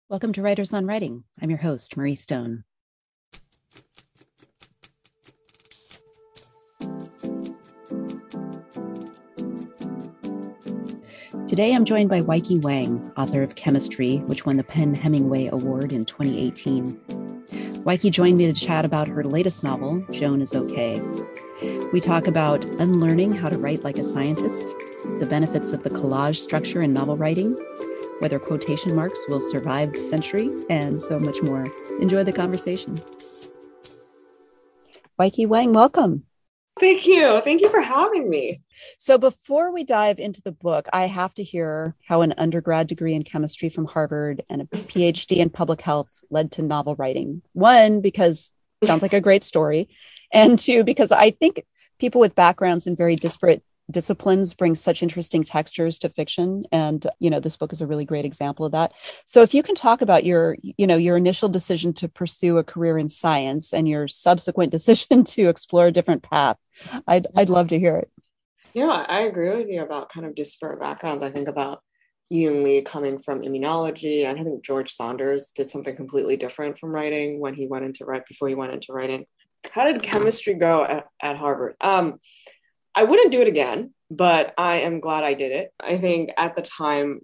Welcome to Writers on Writing. I'm your host, Marie Stone. Today, I'm joined by Weike Wang, author of Chemistry, which won the PEN/Hemingway Award in 2018. Weike joined me to chat about her latest novel, Joan is Okay. We talk about unlearning how to write like a scientist, the benefits of the collage structure in novel writing, whether quotation marks will survive the century, and so much more. Enjoy the conversation. Weike Wang, welcome. Thank you. Thank you for having me. So before we dive into the book, I have to hear how an undergrad degree in chemistry from Harvard and a PhD in public health led to novel writing. One, because it sounds like a great story. And two, because I think people with backgrounds in very disparate disciplines bring such interesting textures to fiction. And, this book is a really great example of that. So if you can talk about your initial decision to pursue a career in science and your subsequent decision to explore a different path, I'd love to hear it. Yeah, I agree with you about kind of disparate backgrounds. I think about you and me coming from immunology, and I think George Saunders did something completely different from writing when he went into before he went into writing. How did chemistry go at Harvard? I wouldn't do it again, but I am glad I did it. I think at the time,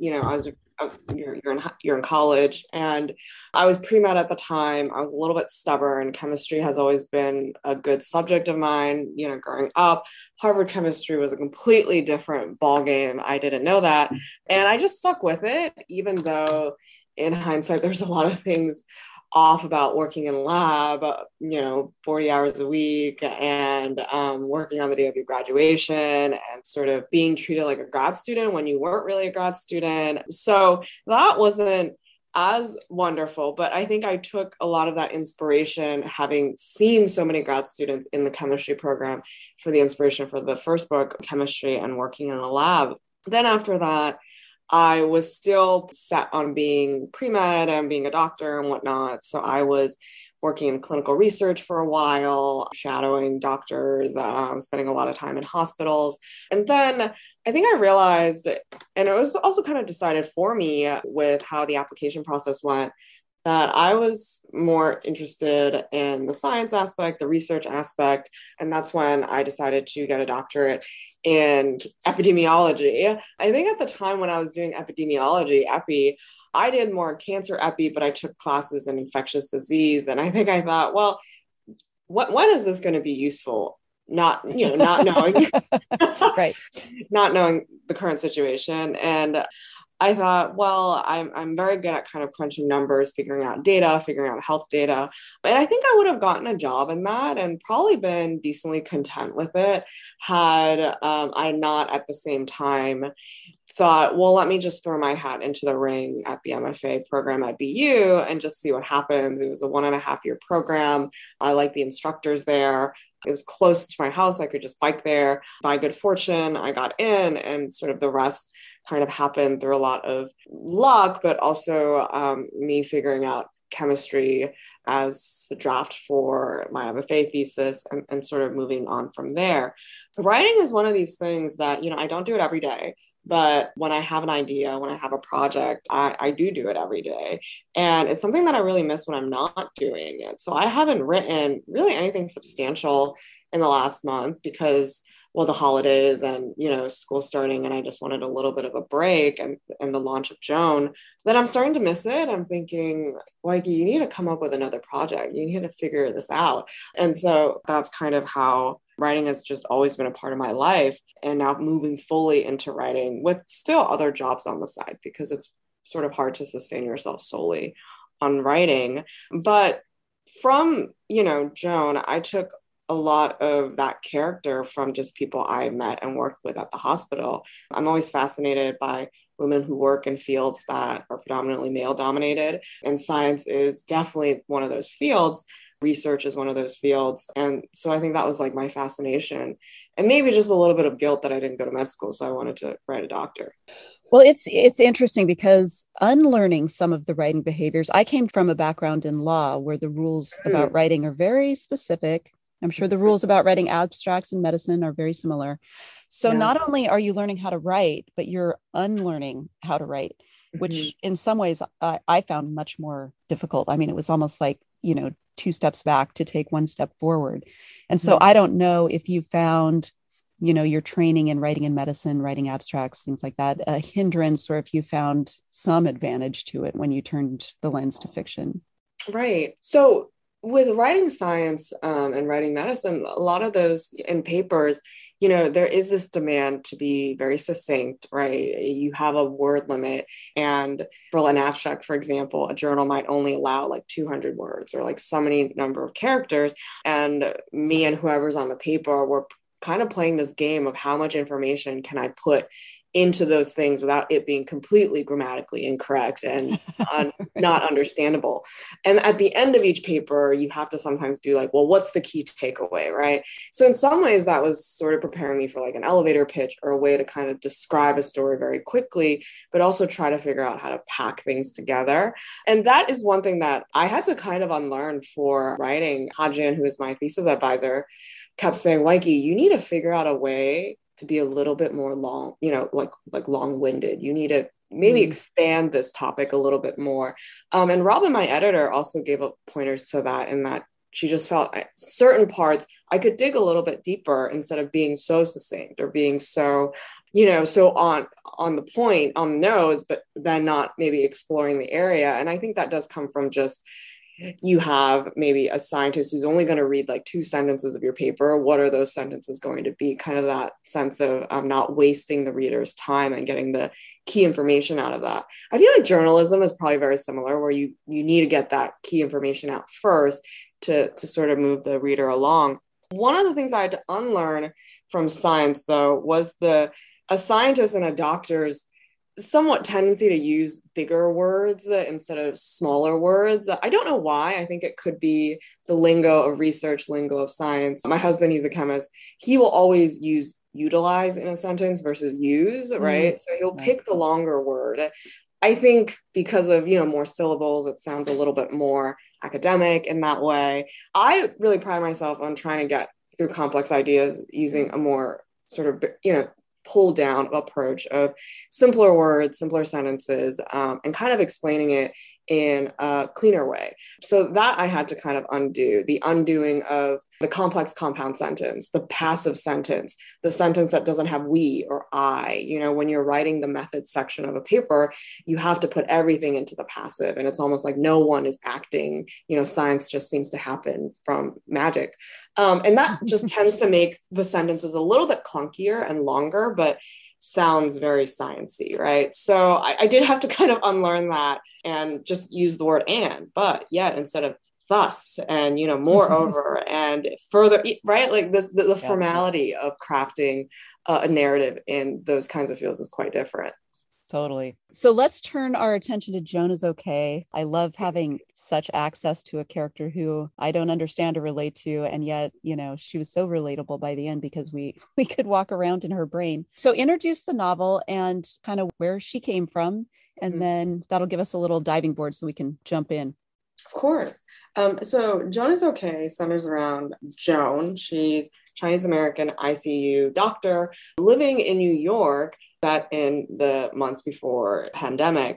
you're in college, and I was pre-med at the time. I was a little bit stubborn. Chemistry has always been a good subject of mine. Growing up, Harvard chemistry was a completely different ballgame. I didn't know that, and I just stuck with it, even though in hindsight, there's a lot of things off about working in a lab, 40 hours a week, and working on the day of your graduation and sort of being treated like a grad student when you weren't really a grad student. So that wasn't as wonderful, but I think I took a lot of that inspiration, having seen so many grad students in the chemistry program, for the inspiration for the first book, Chemistry, and working in a lab. Then after that, I was still set on being pre-med and being a doctor and whatnot. So I was working in clinical research for a while, shadowing doctors, spending a lot of time in hospitals. And then I think I realized, and it was also kind of decided for me with how the application process went, that I was more interested in the science aspect, the research aspect. And that's when I decided to get a doctorate in epidemiology. I think at the time when I was doing epidemiology, epi, I did more cancer epi, but I took classes in infectious disease. And I think I thought, well, when is this going to be useful? Not knowing, right. Not knowing the current situation. And I thought, well, I'm very good at kind of crunching numbers, figuring out data, figuring out health data. And I think I would have gotten a job in that and probably been decently content with it had I not at the same time thought, well, let me just throw my hat into the ring at the MFA program at BU and just see what happens. It was a 1.5-year program. I liked the instructors there. It was close to my house. I could just bike there. By good fortune, I got in, and sort of the rest kind of happened through a lot of luck, but also me figuring out chemistry as the draft for my MFA thesis and sort of moving on from there. Writing is one of these things that, I don't do it every day, but when I have an idea, when I have a project, I do it every day. And it's something that I really miss when I'm not doing it. So I haven't written really anything substantial in the last month because, well, the holidays and, school starting, and I just wanted a little bit of a break and the launch of Joan. Then I'm starting to miss it. I'm thinking, Weike, you need to come up with another project. You need to figure this out. And so that's kind of how writing has just always been a part of my life. And now moving fully into writing with still other jobs on the side, because it's sort of hard to sustain yourself solely on writing. But from, Joan, I took a lot of that character from just people I met and worked with at the hospital. I'm always fascinated by women who work in fields that are predominantly male dominated. And science is definitely one of those fields. Research is one of those fields. And so I think that was like my fascination, and maybe just a little bit of guilt that I didn't go to med school. So I wanted to write a doctor. Well, it's interesting because unlearning some of the writing behaviors, I came from a background in law where the rules about writing are very specific. I'm sure the rules about writing abstracts in medicine are very similar. So not only are you learning how to write, but you're unlearning how to write. which in some ways I found much more difficult. I mean, it was almost like, you know, two steps back to take one step forward. And so I don't know if you found, you know, your training in writing in medicine, writing abstracts, things like that, a hindrance, or if you found some advantage to it when you turned the lens to fiction. Right. So with writing science and writing medicine, a lot of those in papers, you know, there is this demand to be very succinct, right? You have a word limit. And for an abstract, for example, a journal might only allow like 200 words or like so many number of characters. And me and whoever's on the paper were kind of playing this game of how much information can I put into those things without it being completely grammatically incorrect and not understandable. And at the end of each paper, you have to sometimes do like, well, what's the key takeaway, right? So in some ways, that was sort of preparing me for like an elevator pitch or a way to kind of describe a story very quickly, but also try to figure out how to pack things together. And that is one thing that I had to kind of unlearn for writing. Ha-Jin, who is my thesis advisor, kept saying, Weike, you need to figure out a way to be a little bit more long, you know, like long-winded. You need to maybe expand this topic a little bit more. And Robin, my editor, also gave up pointers to that, in that she just felt certain parts I could dig a little bit deeper instead of being so succinct or being so, you know, so on the point, on the nose, but then not maybe exploring the area. And I think that does come from just, you have maybe a scientist who's only going to read like 2 sentences of your paper. What are those sentences going to be? Kind of that sense of not wasting the reader's time and getting the key information out of that. I feel like journalism is probably very similar, where you need to get that key information out first to sort of move the reader along. One of the things I had to unlearn from science, though, was a scientist and a doctor's somewhat tendency to use bigger words instead of smaller words. I don't know why. I think it could be the lingo of research, lingo of science. My husband, he's a chemist. He will always use utilize in a sentence versus use, right? So he'll pick the longer word. I think because of, you know, more syllables, it sounds a little bit more academic in that way. I really pride myself on trying to get through complex ideas using a more sort of, you know, pull down approach of simpler words, simpler sentences, and kind of explaining it in a cleaner way. So that I had to kind of undo, the undoing of the complex compound sentence, the passive sentence, the sentence that doesn't have we or I. You know, when you're writing the methods section of a paper, you have to put everything into the passive, and it's almost like no one is acting. You know, science just seems to happen from magic. And that just tends to make the sentences a little bit clunkier and longer, but sounds very sciencey, right? So I did have to kind of unlearn that and just use the word and, but yet instead of thus and, you know, moreover and further, right? Like the formality of crafting a narrative in those kinds of fields is quite different. Totally. So let's turn our attention to Joan is okay. I love having such access to a character who I don't understand or relate to. And yet, you know, she was so relatable by the end because we could walk around in her brain. So introduce the novel and kind of where she came from. And then that'll give us a little diving board so we can jump in. Of course. So Joan is okay centers around Joan. She's Chinese American ICU doctor living in New York, that in the months before pandemic.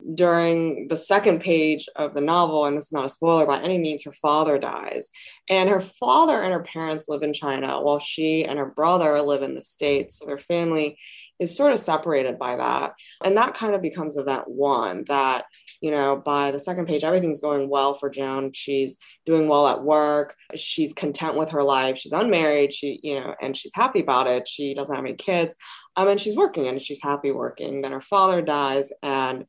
During the second page of the novel, and this is not a spoiler by any means, her father dies. And her father and her parents live in China while she and her brother live in the States. So their family is sort of separated by that. And that kind of becomes event one, that, you know, by the second page, everything's going well for Joan. She's doing well at work. She's content with her life. She's unmarried. She, you know, and she's happy about it. She doesn't have any kids. And she's working and she's happy working. Then her father dies and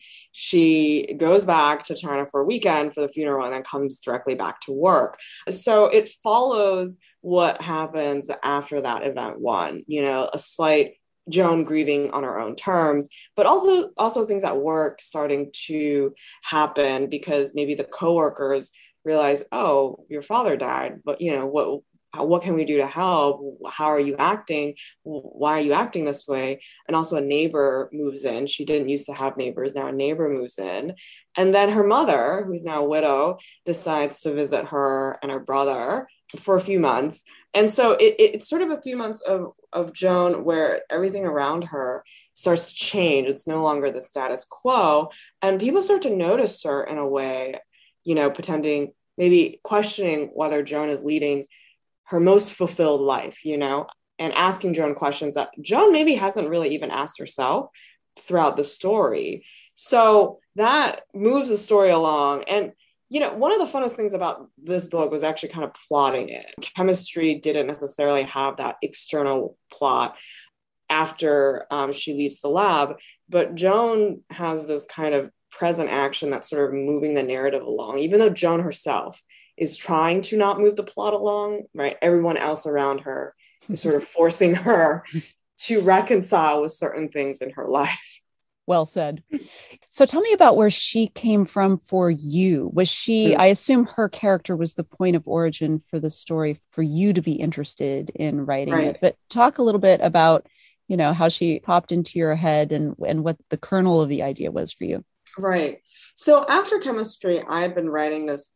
she goes back to China for a weekend for the funeral and then comes directly back to work. So it follows what happens after that event one, you know, a slight Joan grieving on her own terms, but also things at work starting to happen because maybe the coworkers realize, oh, your father died, but you know, what can we do to help? How are you acting? Why are you acting this way? And also a neighbor moves in. She didn't used to have neighbors. Now a neighbor moves in. And then her mother, who's now a widow, decides to visit her and her brother for a few months. And so it's sort of a few months of Joan where everything around her starts to change. It's no longer the status quo. And people start to notice her in a way, pretending, maybe questioning whether Joan is leading her most fulfilled life, and asking Joan questions that Joan maybe hasn't really even asked herself throughout the story. So that moves the story along. And, one of the funnest things about this book was actually kind of plotting it. Chemistry didn't necessarily have that external plot after she leaves the lab, but Joan has this kind of present action that's sort of moving the narrative along, even though Joan herself is trying to not move the plot along, right? Everyone else around her is sort of forcing her to reconcile with certain things in her life. Well said. So tell me about where she came from for you. Was she, I assume her character was the point of origin for the story for you to be interested in writing it, but talk a little bit about, how she popped into your head and what the kernel of the idea was for you. Right. So after chemistry, I had been writing this,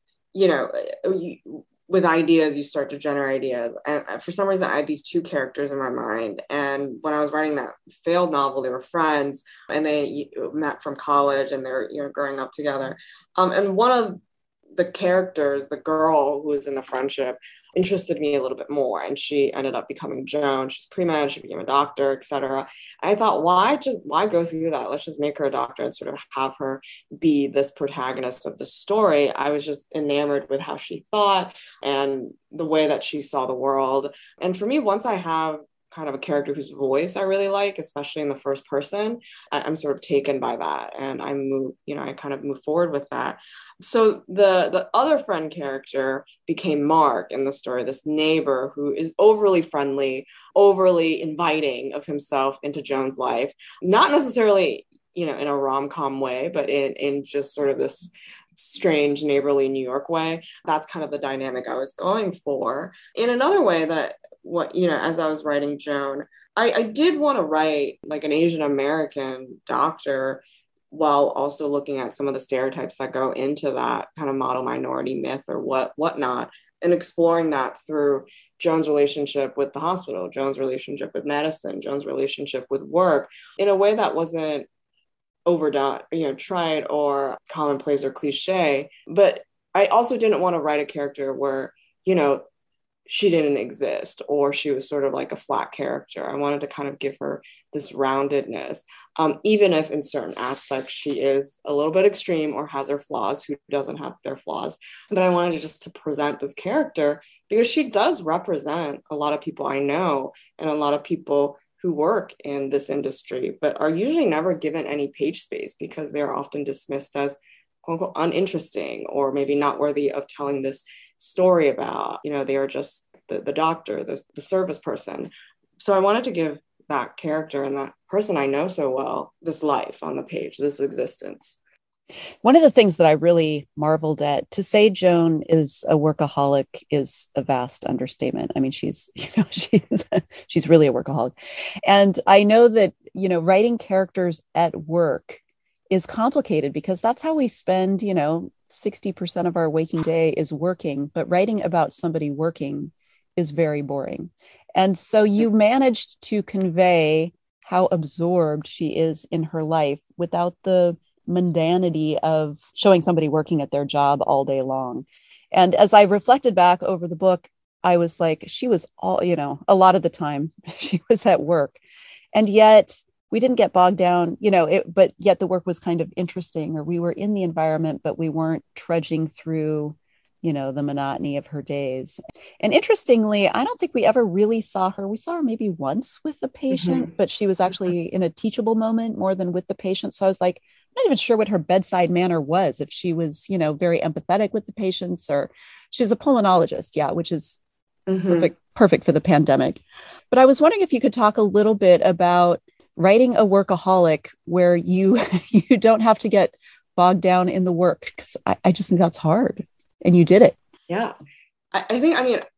with ideas, you start to generate ideas. And for some reason, I had these two characters in my mind. And when I was writing that failed novel, they were friends and they met from college and they're, growing up together. And one of the characters, the girl who was in the friendship, interested me a little bit more. And she ended up becoming Joan. She's pre-med, she became a doctor, etc. I thought, why go through that? Let's just make her a doctor and sort of have her be this protagonist of the story. I was just enamored with how she thought and the way that she saw the world. And for me, once I have kind of a character whose voice I really like, especially in the first person, I'm sort of taken by that. And I kind of move forward with that. So the other friend character became Mark in the story, this neighbor who is overly friendly, overly inviting of himself into Joan's life, not necessarily, in a rom-com way, but in just sort of this strange neighborly New York way. That's kind of the dynamic I was going for. In another way that as I was writing Joan, I did want to write like an Asian American doctor while also looking at some of the stereotypes that go into that kind of model minority myth or whatnot, and exploring that through Joan's relationship with the hospital, Joan's relationship with medicine, Joan's relationship with work in a way that wasn't overdone, tried or commonplace or cliche. But I also didn't want to write a character where, she didn't exist or she was sort of like a flat character. I wanted to kind of give her this roundedness, even if in certain aspects she is a little bit extreme or has her flaws. Who doesn't have their flaws? But I wanted to present this character because she does represent a lot of people I know and a lot of people who work in this industry, but are usually never given any page space because they're often dismissed as quote unquote uninteresting or maybe not worthy of telling this story about. They are just the doctor, the service person. So I wanted to give that character and that person I know so well this life on the page, this existence. One of the things that I really marveled at, to say Joan is a workaholic is a vast understatement. I mean, she's really a workaholic. And I know that, writing characters at work is complicated because that's how we spend, 60% of our waking day is working, but writing about somebody working is very boring. And so you managed to convey how absorbed she is in her life without the mundanity of showing somebody working at their job all day long. And as I reflected back over the book, I was like, she was a lot of the time she was at work. And yet we didn't get bogged down, but yet the work was kind of interesting, or we were in the environment, but we weren't trudging through, the monotony of her days. And interestingly, I don't think we ever really saw her. We saw her maybe once with the patient, but she was actually in a teachable moment more than with the patient. So I was like, I'm not even sure what her bedside manner was, if she was, very empathetic with the patients, or she's a pulmonologist. Yeah. Which is perfect for the pandemic. But I was wondering if you could talk a little bit about writing a workaholic where you don't have to get bogged down in the work, because I just think that's hard. And you did it. Yeah. I think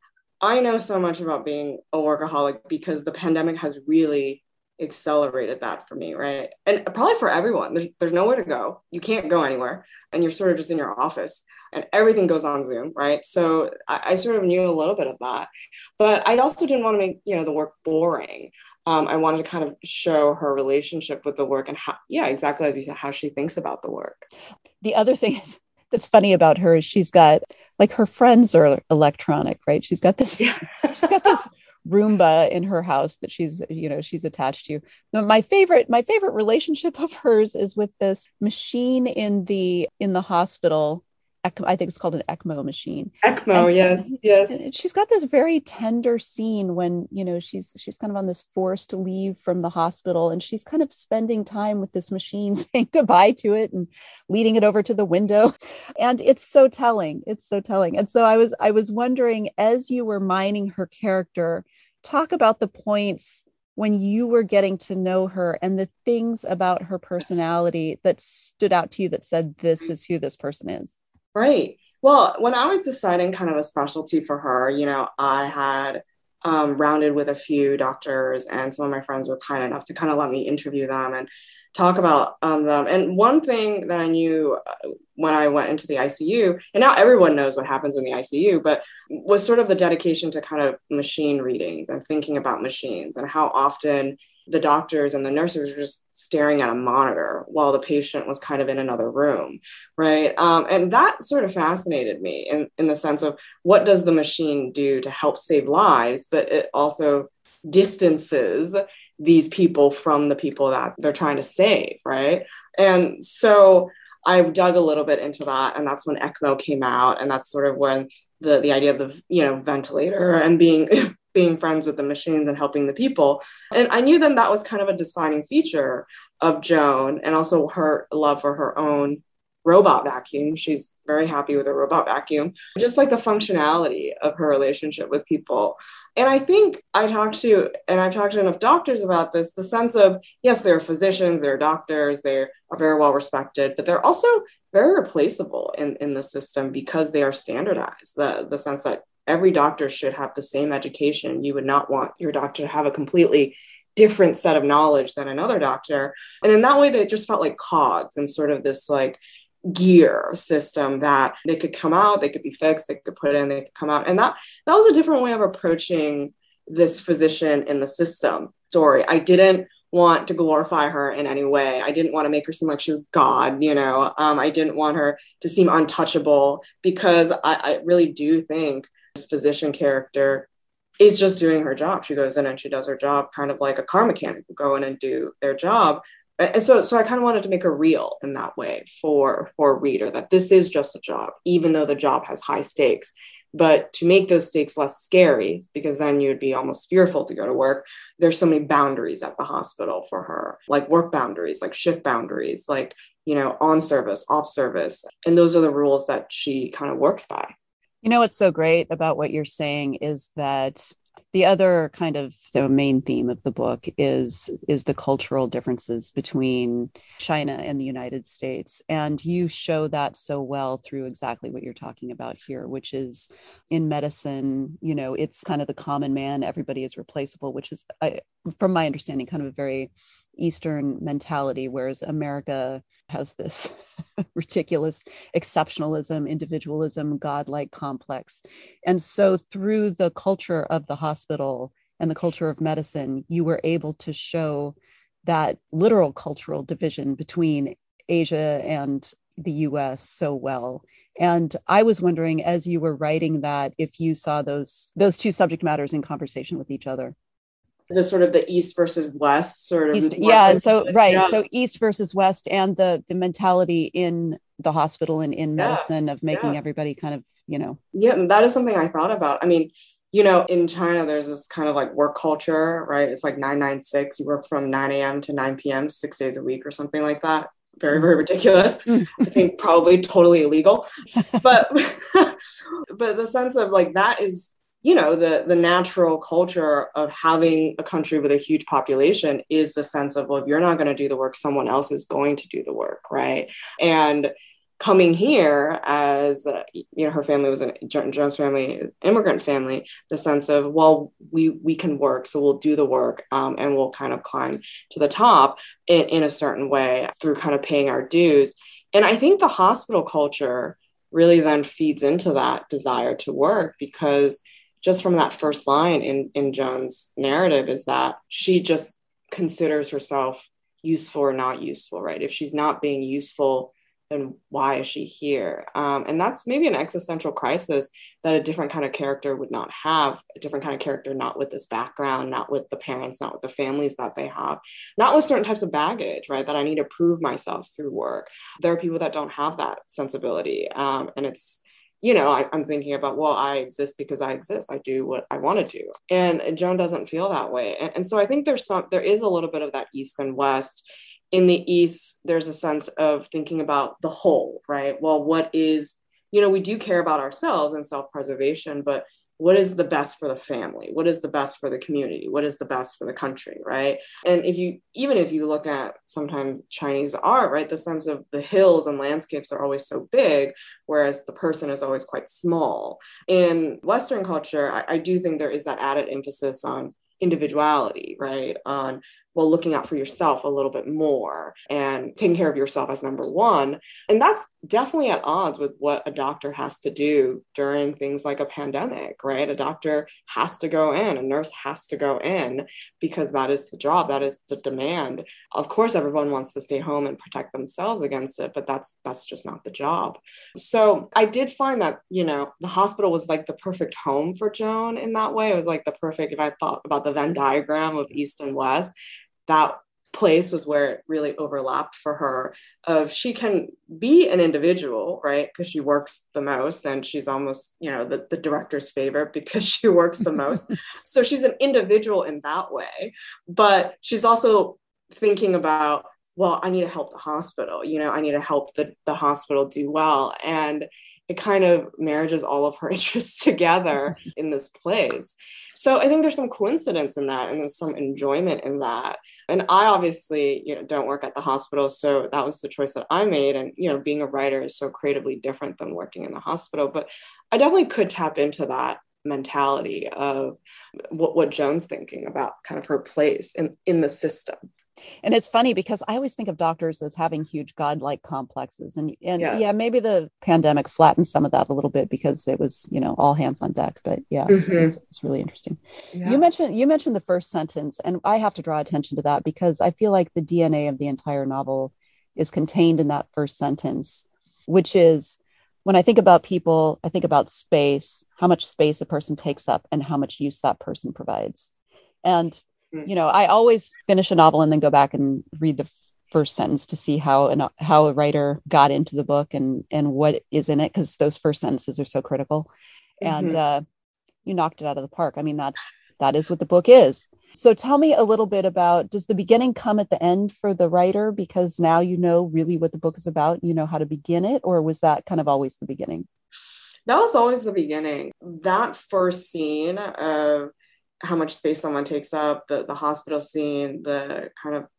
I know so much about being a workaholic because the pandemic has really accelerated that for me, right? And probably for everyone. There's nowhere to go. You can't go anywhere. And you're sort of just in your office and everything goes on Zoom, right? So I sort of knew a little bit of that. But I also didn't want to make, the work boring. I wanted to kind of show her relationship with the work and how, yeah, exactly as you said, how she thinks about the work. The other thing that's funny about her is she's got, like, her friends are electronic, right? She's got this, Yeah. she's got this Roomba in her house that she's attached to. Now, my favorite relationship of hers is with this machine in the hospital. I think it's called an ECMO machine. ECMO, And yes, yes. she's got this very tender scene when, she's kind of on this forced leave from the hospital, and she's kind of spending time with this machine, saying goodbye to it and leading it over to the window. And it's so telling. It's so telling. And so I was wondering, as you were mining her character, talk about the points when you were getting to know her and the things about her personality that stood out to you that said, this is who this person is. Right. Well, when I was deciding kind of a specialty for her, I had rounded with a few doctors, and some of my friends were kind enough to kind of let me interview them and talk about them. And one thing that I knew when I went into the ICU, and now everyone knows what happens in the ICU, but was sort of the dedication to kind of machine readings and thinking about machines and how often the doctors and the nurses were just staring at a monitor while the patient was kind of in another room, right? And that sort of fascinated me in the sense of, what does the machine do to help save lives, but it also distances these people from the people that they're trying to save, right? And so I've dug a little bit into that, and that's when ECMO came out, and that's sort of when the idea of the ventilator and being being friends with the machines and helping the people. And I knew then that was kind of a defining feature of Joan, and also her love for her own robot vacuum. She's very happy with her robot vacuum, just like the functionality of her relationship with people. And I think I've talked to enough doctors about this, the sense of, yes, they're physicians, they're doctors, they are very well respected, but they're also very replaceable in the system because they are standardized. The sense that every doctor should have the same education. You would not want your doctor to have a completely different set of knowledge than another doctor. And in that way, they just felt like cogs and sort of this like gear system that they could come out, they could be fixed, they could put in, they could come out. And that was a different way of approaching this physician in the system story. I didn't want to glorify her in any way. I didn't want to make her seem like she was God, I didn't want her to seem untouchable, because I really do think this physician character is just doing her job. She goes in and she does her job, kind of like a car mechanic will go in and do their job. And so I kind of wanted to make her real in that way for a reader, that this is just a job, even though the job has high stakes. But to make those stakes less scary, because then you'd be almost fearful to go to work, there's so many boundaries at the hospital for her, like work boundaries, like shift boundaries, like, on service, off service. And those are the rules that she kind of works by. What's so great about what you're saying is that the other kind of the main theme of the book is the cultural differences between China and the United States. And you show that so well through exactly what you're talking about here, which is in medicine, it's kind of the common man. Everybody is replaceable, which is, from my understanding, kind of a very Eastern mentality, whereas America has this ridiculous exceptionalism, individualism, godlike complex. And so through the culture of the hospital and the culture of medicine, you were able to show that literal cultural division between Asia and the US so well. And I was wondering, as you were writing that, if you saw those two subject matters in conversation with each other. The sort of the East versus West sort of. East, yeah. So, right. Yeah. So East versus West, and the mentality in the hospital and in medicine of making everybody kind of, Yeah. And that is something I thought about. I mean, in China, there's this kind of like work culture, right? It's like 996. You work from 9 a.m. to 9 p.m., 6 days a week or something like that. Very, very ridiculous. I think probably totally illegal. But, but the sense of like, that is, the natural culture of having a country with a huge population is the sense of, well, if you're not going to do the work, someone else is going to do the work, right? And coming here as her family was Joan's family, immigrant family, the sense of, well, we can work, so we'll do the work, and we'll kind of climb to the top in a certain way through kind of paying our dues. And I think the hospital culture really then feeds into that desire to work, because just from that first line in Joan's narrative is that she just considers herself useful or not useful, right? If she's not being useful, then why is she here? And that's maybe an existential crisis that a different kind of character would not have, a different kind of character, not with this background, not with the parents, not with the families that they have, not with certain types of baggage, right? That I need to prove myself through work. There are people that don't have that sensibility. And it's, I'm thinking about, well, I exist because I exist. I do what I want to do. And Joan doesn't feel that way. And so I think there is a little bit of that East and West. In the East, there's a sense of thinking about the whole, right? Well, what is, we do care about ourselves and self-preservation, but what is the best for the family? What is the best for the community? What is the best for the country, right? And even if you look at sometimes Chinese art, right, the sense of the hills and landscapes are always so big, whereas the person is always quite small. In Western culture, I do think there is that added emphasis on individuality, right? On, well, looking out for yourself a little bit more and taking care of yourself as number one. And that's definitely at odds with what a doctor has to do during things like a pandemic, right? A doctor has to go in, a nurse has to go in, because that is the job, that is the demand. Of course, everyone wants to stay home and protect themselves against it, but that's just not the job. So I did find that, the hospital was like the perfect home for Joan in that way. It was like the perfect, if I thought about the Venn diagram of East and West, that place was where it really overlapped for her, of she can be an individual, right? Because she works the most, and she's almost, the director's favorite because she works the most. So she's an individual in that way, but she's also thinking about, well, I need to help the hospital, I need to help the hospital do well. And it kind of marriages all of her interests together in this place. So I think there's some coincidence in that, and there's some enjoyment in that. And I obviously, don't work at the hospital, so that was the choice that I made. And, being a writer is so creatively different than working in the hospital. But I definitely could tap into that mentality of what Joan's thinking about, kind of her place in the system. And it's funny because I always think of doctors as having huge godlike complexes, and Yes. Yeah, maybe the pandemic flattened some of that a little bit because it was, all hands on deck. But yeah, it's really interesting. Yeah. You mentioned the first sentence, and I have to draw attention to that because I feel like the DNA of the entire novel is contained in that first sentence, which is, when I think about people, I think about space, how much space a person takes up, and how much use that person provides. And I always finish a novel and then go back and read the first sentence to see how a writer got into the book and what is in it, because those first sentences are so critical. Mm-hmm. And you knocked it out of the park. I mean, that is what the book is. So tell me a little bit about, does the beginning come at the end for the writer, because now you know really what the book is about, you know how to begin it, or was that kind of always the beginning? That was always the beginning. That first scene of how much space someone takes up, the hospital scene, the kind of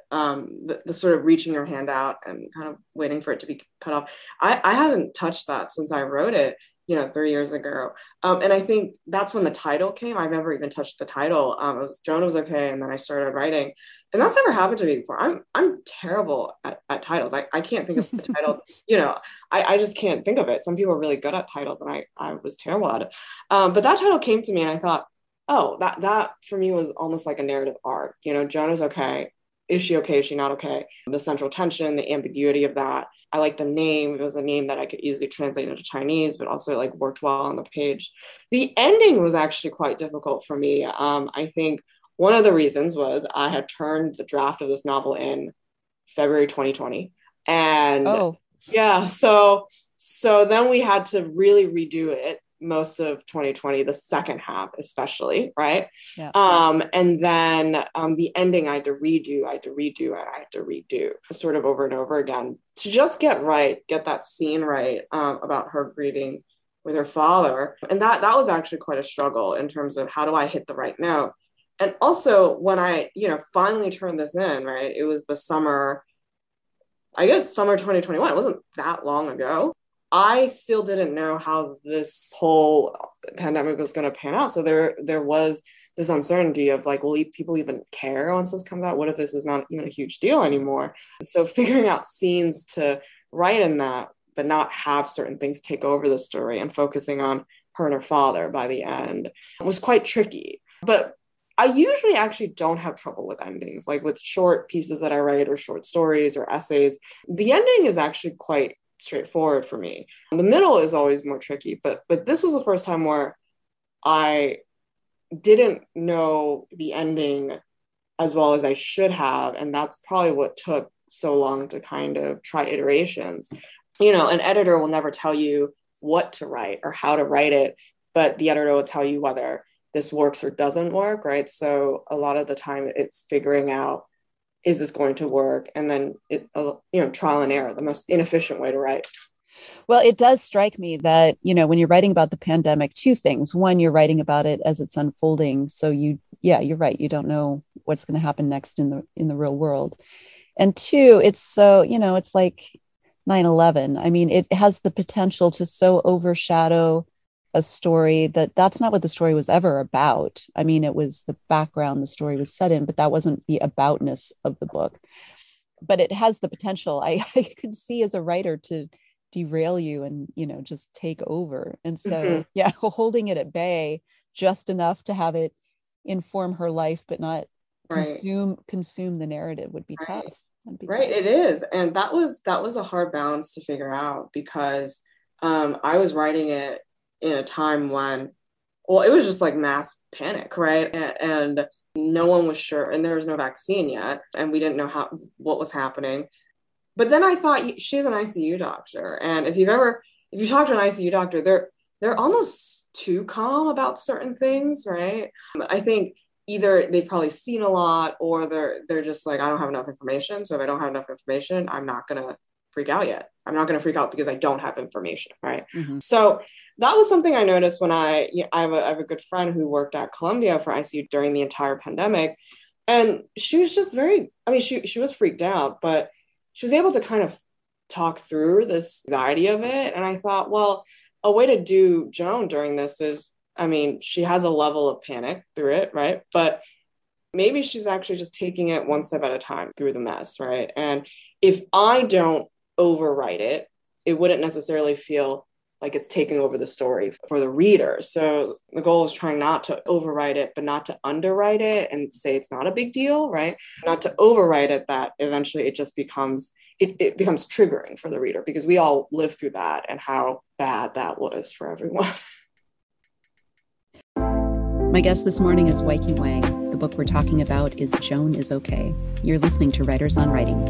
the sort of reaching your hand out and kind of waiting for it to be cut off. I haven't touched that since I wrote it, 3 years ago. And I think that's when the title came. I've never even touched the title. Joan Was Okay, and then I started writing. And that's never happened to me before. I'm terrible at titles. I can't think of the title, I just can't think of it. Some people are really good at titles, and I was terrible at it. But that title came to me, and I thought, oh, that for me was almost like a narrative arc. Joan is okay. Is she okay? Is she not okay? The central tension, the ambiguity of that. I like the name. It was a name that I could easily translate into Chinese, but also like worked well on the page. The ending was actually quite difficult for me. I think one of the reasons was I had turned the draft of this novel in February 2020. And yeah, so then we had to really redo it most of 2020, the second half especially, right? Yeah. And then the ending I had to redo sort of over and over again to just get that scene right, about her grieving with her father. And that was actually quite a struggle in terms of how do I hit the right note. And also when I, finally turned this in, right, it was the summer I guess summer 2021. It wasn't that long ago. I still didn't know how this whole pandemic was going to pan out. So there was this uncertainty of like, will people even care once this comes out? What if this is not even a huge deal anymore? So figuring out scenes to write in that, but not have certain things take over the story and focusing on her and her father by the end was quite tricky. But I usually actually don't have trouble with endings, like with short pieces that I write or short stories or essays. The ending is actually quite straightforward for me. The middle is always more tricky, but this was the first time where I didn't know the ending as well as I should have, and that's probably what took so long to kind of try iterations. An editor will never tell you what to write or how to write it, but the editor will tell you whether this works or doesn't work, right? So a lot of the time it's figuring out, is this going to work? And then trial and error, the most inefficient way to write. Well, it does strike me that, when you're writing about the pandemic, two things. One, you're writing about it as it's unfolding. So you're right. You don't know what's going to happen next in the real world. And two, it's so, it's like 9/11. I mean, it has the potential to so overshadow a story that's not what the story was ever about. I mean, it was the background the story was set in, but that wasn't the aboutness of the book. But it has the potential, I could see as a writer, to derail you and, just take over. And so, holding it at bay just enough to have it inform her life, but not consume the narrative would be tough. Right. It is. And that was a hard balance to figure out because I was writing it in a time when, well, it was just like mass panic, right? And no one was sure, and there was no vaccine yet, and we didn't know what was happening. But then I thought, she's an ICU doctor, and if you talk to an ICU doctor, they're almost too calm about certain things, right? I think either they've probably seen a lot, or they're just like, I don't have enough information. So if I don't have enough information, I'm not gonna freak out yet. I'm not going to freak out because I don't have information, right? Mm-hmm. So that was something I noticed when I have a good friend who worked at Columbia for ICU during the entire pandemic. And she was just she was freaked out, but she was able to kind of talk through this anxiety of it. And I thought, well, a way to do Joan during this is, she has a level of panic through it, right? But maybe she's actually just taking it one step at a time through the mess, right? And if I don't overwrite it, it wouldn't necessarily feel like it's taking over the story for the reader. So the goal is trying not to overwrite it, but not to underwrite it and say it's not a big deal, right? Not to overwrite it, that eventually it just becomes triggering for the reader, because we all live through that and how bad that was for everyone. My guest this morning is Weike Wang. The book we're talking about is Joan is Okay. You're listening to Writers on Writing.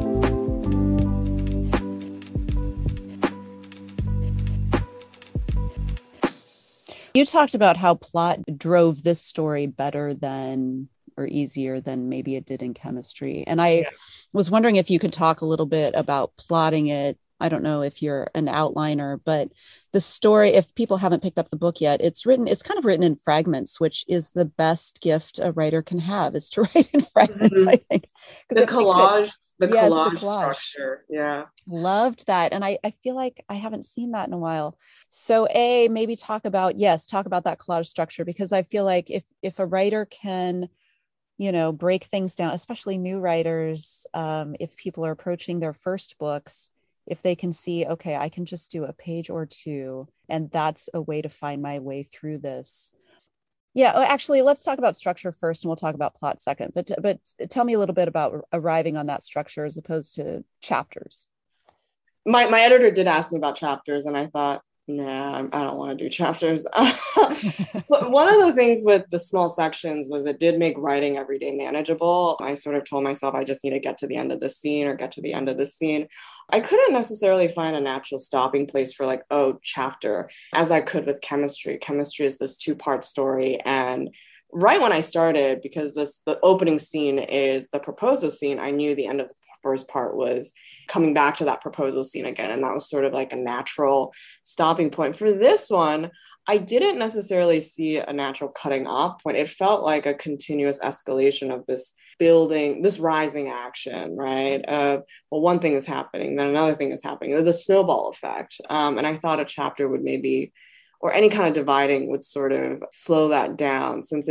You talked about how plot drove this story better than, or easier than maybe it did in chemistry. And I was wondering if you could talk a little bit about plotting it. I don't know if you're an outliner, but the story, if people haven't picked up the book yet, it's kind of written in fragments, which is the best gift a writer can have, is to write in fragments, I think. The collage. The collage structure. Yeah. Loved that. And I feel like I haven't seen that in a while. So maybe talk about that collage structure, because I feel like if a writer can, break things down, especially new writers, if people are approaching their first books, if they can see, okay, I can just do a page or two, and that's a way to find my way through this. Yeah, actually, let's talk about structure first, and we'll talk about plot second. But tell me a little bit about arriving on that structure as opposed to chapters. My editor did ask me about chapters, and I thought, nah, I don't want to do chapters. But one of the things with the small sections was it did make writing every day manageable. I sort of told myself I just need to get to the end of this scene or get to the end of this scene. I couldn't necessarily find a natural stopping place for like, chapter, as I could with chemistry. Chemistry is this 2-part story. And right when I started, because the opening scene is the proposal scene, I knew the end of the first part was coming back to that proposal scene again. And that was sort of like a natural stopping point. For this one, I didn't necessarily see a natural cutting off point. It felt like a continuous escalation of this building this rising action, right? Well, one thing is happening, then another thing is happening, the snowball effect. And I thought a chapter would maybe, or any kind of dividing would sort of slow that down, since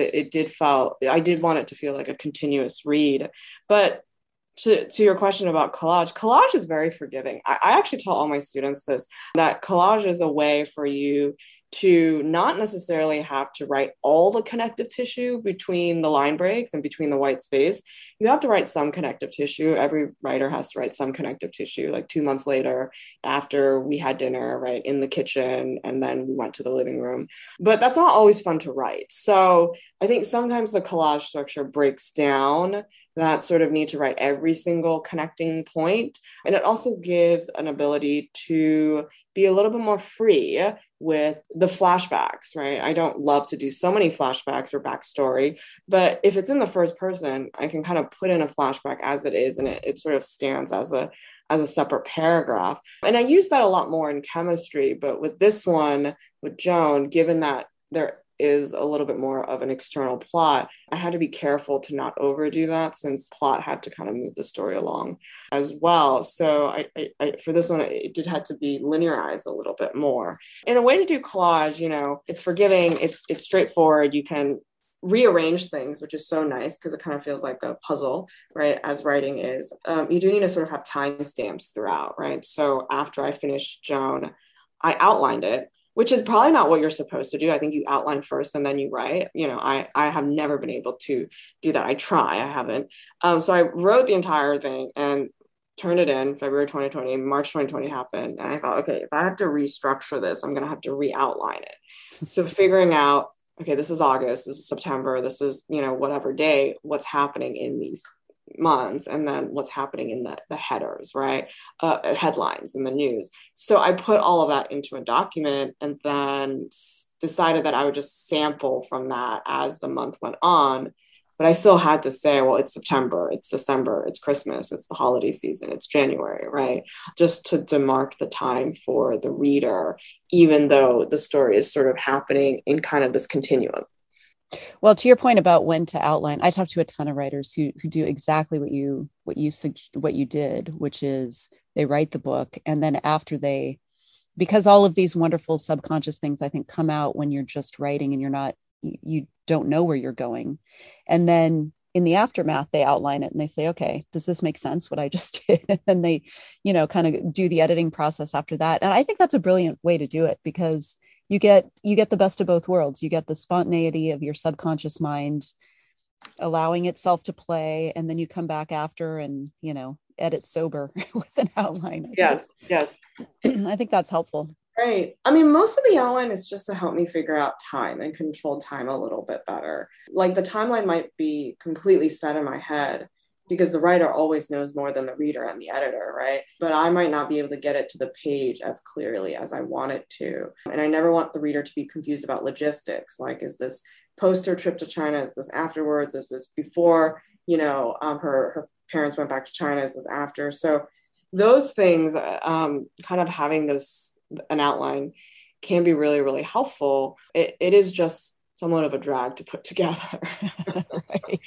I did want it to feel like a continuous read. But to your question about collage is very forgiving. I actually tell all my students this, that collage is a way for you to not necessarily have to write all the connective tissue between the line breaks and between the white space. You have to write some connective tissue. Every writer has to write some connective tissue, like 2 months later, after we had dinner, right, in the kitchen, and then we went to the living room. But that's not always fun to write. So I think sometimes the collage structure breaks down that sort of need to write every single connecting point. And it also gives an ability to be a little bit more free with the flashbacks, right? I don't love to do so many flashbacks or backstory, but if it's in the first person, I can kind of put in a flashback as it is, and it sort of stands as a separate paragraph. And I use that a lot more in chemistry, but with this one, with Joan, given that there is a little bit more of an external plot, I had to be careful to not overdo that, since plot had to kind of move the story along as well. So I for this one, it did have to be linearized a little bit more. In a way to do collage, it's forgiving, it's straightforward. You can rearrange things, which is so nice because it kind of feels like a puzzle, right? As writing is. You do need to sort of have timestamps throughout, right? So after I finished Joan, I outlined it, which is probably not what you're supposed to do. I think you outline first and then you write. I have never been able to do that. I haven't. So I wrote the entire thing and turned it in February 2020. March 2020 happened. And I thought, okay, if I have to restructure this, I'm going to have to re-outline it. So figuring out, okay, this is August, this is September, this is, whatever day, what's happening in these months, and then what's happening in the headers, right? Headlines in the news. So I put all of that into a document, and then decided that I would just sample from that as the month went on. But I still had to say, well, it's September, it's December, it's Christmas, it's the holiday season, it's January, right? Just to demark the time for the reader, even though the story is sort of happening in kind of this continuum. Well, to your point about when to outline, I talk to a ton of writers who do exactly what you did, which is they write the book, and then after because all of these wonderful subconscious things I think come out when you're just writing and you don't know where you're going, and then in the aftermath they outline it and they say, okay, does this make sense what I just did? And they kind of do the editing process after that. And I think that's a brilliant way to do it, because you get the best of both worlds. You get the spontaneity of your subconscious mind allowing itself to play, and then you come back after and edit sober with an outline. Yes. I think that's helpful. Right. I mean, most of the outline is just to help me figure out time and control time a little bit better. Like the timeline might be completely set in my head, because the writer always knows more than the reader and the editor, right? But I might not be able to get it to the page as clearly as I want it to. And I never want the reader to be confused about logistics. Like, is this post her trip to China? Is this afterwards? Is this before, her parents went back to China? Is this after? So those things, kind of having an outline can be really, really helpful. It is just somewhat of a drag to put together. Right.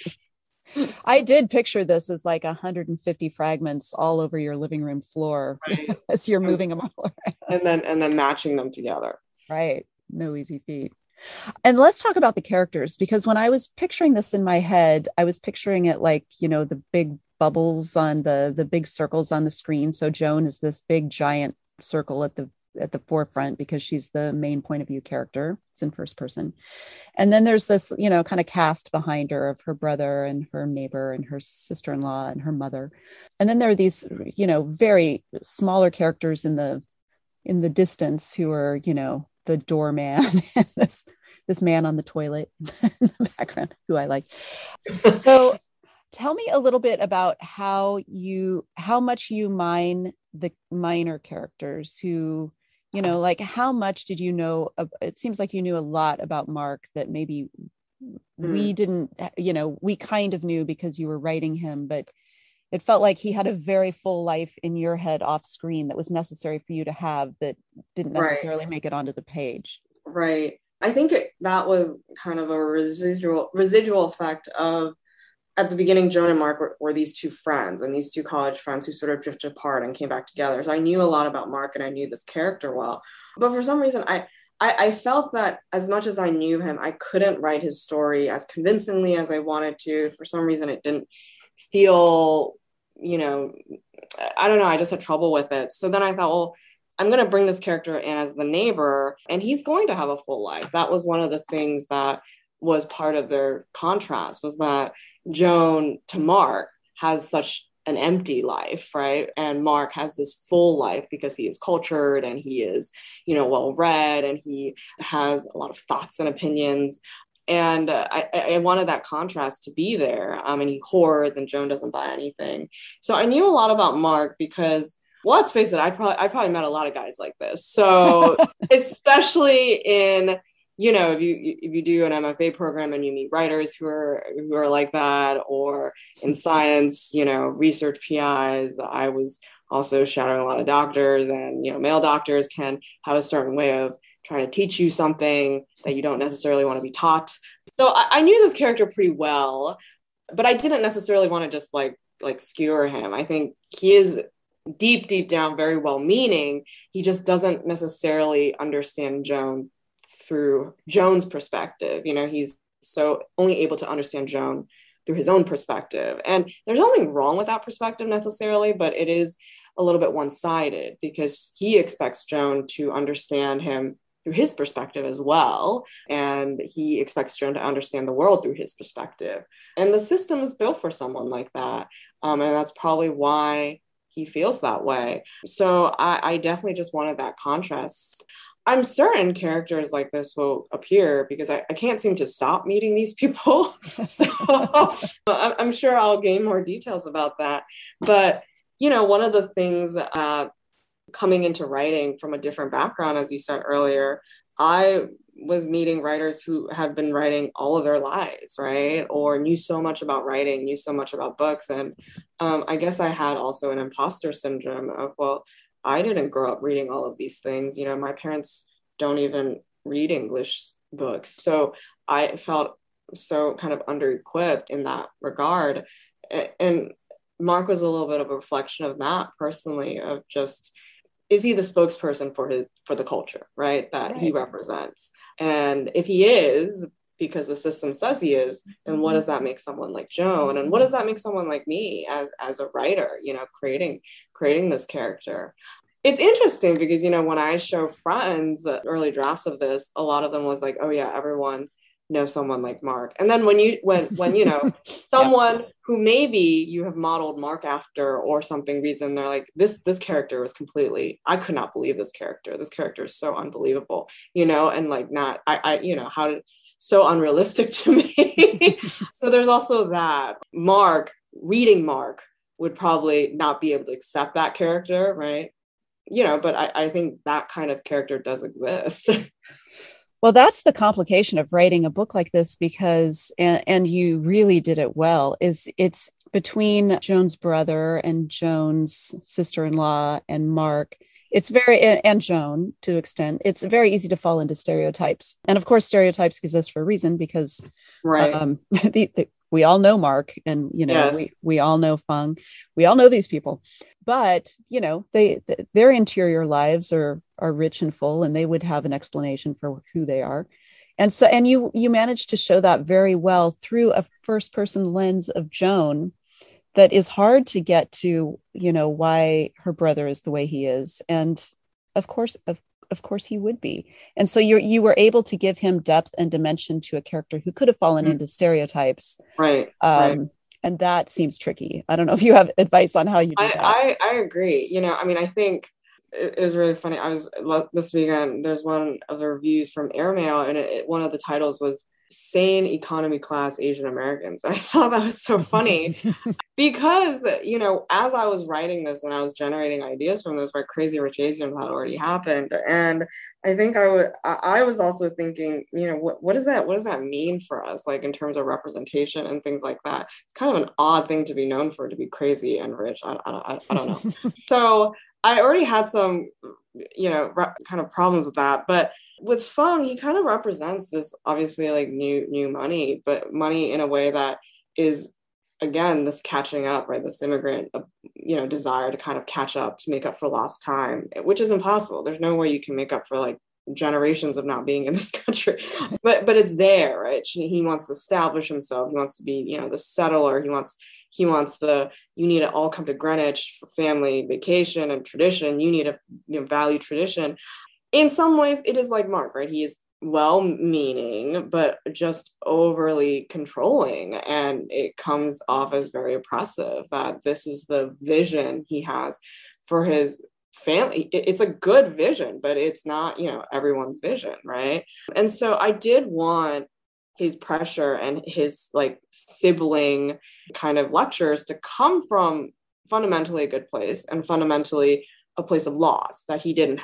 I did picture this as like 150 fragments all over your living room floor, right, as you're moving them all around. And then matching them together. Right. No easy feat. And let's talk about the characters, because when I was picturing this in my head, I was picturing it like, the big bubbles on the big circles on the screen. So Joan is this big giant circle at the forefront because she's the main point of view character. It's in first person. And then there's this, kind of cast behind her of her brother and her neighbor and her sister-in-law and her mother. And then there are these, very smaller characters in the distance who are, the doorman and this man on the toilet in the background who I like. So tell me a little bit about how much you mine the minor characters who, like how much did you know? It seems like you knew a lot about Mark that maybe we didn't, we kind of knew because you were writing him, but it felt like he had a very full life in your head off screen that was necessary for you to have that didn't necessarily make it onto the page. Right. I think that was kind of a residual effect of at the beginning, Joan and Mark were these two friends and these two college friends who sort of drifted apart and came back together. So I knew a lot about Mark and I knew this character well. But for some reason, I felt that as much as I knew him, I couldn't write his story as convincingly as I wanted to. For some reason, it didn't feel, I don't know, I just had trouble with it. So then I thought, well, I'm going to bring this character in as the neighbor, and he's going to have a full life. That was one of the things that was part of their contrast, was that Joan to Mark has such an empty life, right? And Mark has this full life because he is cultured and he is, well read, and he has a lot of thoughts and opinions. And I wanted that contrast to be there. And he hoards, and Joan doesn't buy anything. So I knew a lot about Mark because, well, let's face it, I probably met a lot of guys like this. So especially in, if you do an MFA program and you meet writers who are like that, or in science, research PIs. I was also shadowing a lot of doctors, and male doctors can have a certain way of trying to teach you something that you don't necessarily want to be taught. So I knew this character pretty well, but I didn't necessarily want to just like skewer him. I think he is deep down very well meaning. He just doesn't necessarily understand Joan through Joan's perspective. He's so only able to understand Joan through his own perspective. And there's nothing wrong with that perspective necessarily, but it is a little bit one-sided because he expects Joan to understand him through his perspective as well. And he expects Joan to understand the world through his perspective. And the system is built for someone like that. And that's probably why he feels that way. So I definitely just wanted that contrast. I'm certain characters like this will appear because I can't seem to stop meeting these people. So I'm sure I'll gain more details about that. But, one of the things coming into writing from a different background, as you said earlier, I was meeting writers who had been writing all of their lives, right? Or knew so much about writing, knew so much about books. And I guess I had also an imposter syndrome of, well, I didn't grow up reading all of these things. My parents don't even read English books. So I felt so kind of under-equipped in that regard. And Mark was a little bit of a reflection of that personally, of just, is he the spokesperson for the culture, right? That he represents? And if he is, because the system says he is, then what does that make someone like Joan? And what does that make someone like me as a writer, creating this character? It's interesting because, when I show friends early drafts of this, a lot of them was like, oh yeah, everyone knows someone like Mark. And then when someone who maybe you have modeled Mark after or something reason, they're like, this character was completely, I could not believe this character. This character is so unbelievable, and like not, how did, so unrealistic to me. So there's also that. Reading Mark would probably not be able to accept that character, right? But I think that kind of character does exist. Well, that's the complication of writing a book like this, because, and you really did it well, is it's between Joan's brother and Joan's sister-in-law and Mark. It's and Joan to extent, it's very easy to fall into stereotypes. And of course, stereotypes exist for a reason, because we all know Mark, and, yes, we all know Fung. We all know these people, but, their interior lives are rich and full, and they would have an explanation for who they are. And so, and you managed to show that very well through a first person lens of Joan that is hard to get to, why her brother is the way he is. And of course he would be. And so you were able to give him depth and dimension to a character who could have fallen into stereotypes. Right. And that seems tricky. I don't know if you have advice on how you do that. I agree. I think it was really funny. I was this weekend, there's one of the reviews from Airmail, and one of the titles was Sane Economy Class Asian Americans. And I thought that was so funny because, as I was writing this and I was generating ideas from this, right, Crazy Rich Asians had already happened. And I think I was also thinking, what does that mean for us? Like in terms of representation and things like that. It's kind of an odd thing to be known for, to be crazy and rich. I don't know. So I already had some, kind of problems with that. But with Fung, he kind of represents this obviously like new money, but money in a way that is again, this catching up, right? This immigrant, desire to kind of catch up, to make up for lost time, which is impossible. There's no way you can make up for like generations of not being in this country, but it's there, right? He wants to establish himself. He wants to be, the settler. He wants you need to all come to Greenwich for family vacation and tradition. You need to, value tradition. In some ways, it is like Mark, right? He is well-meaning, but just overly controlling. And it comes off as very oppressive, that this is the vision he has for his family. It's a good vision, but it's not, everyone's vision, right? And so I did want his pressure and his like sibling kind of lectures to come from fundamentally a good place, and fundamentally a place of loss that he didn't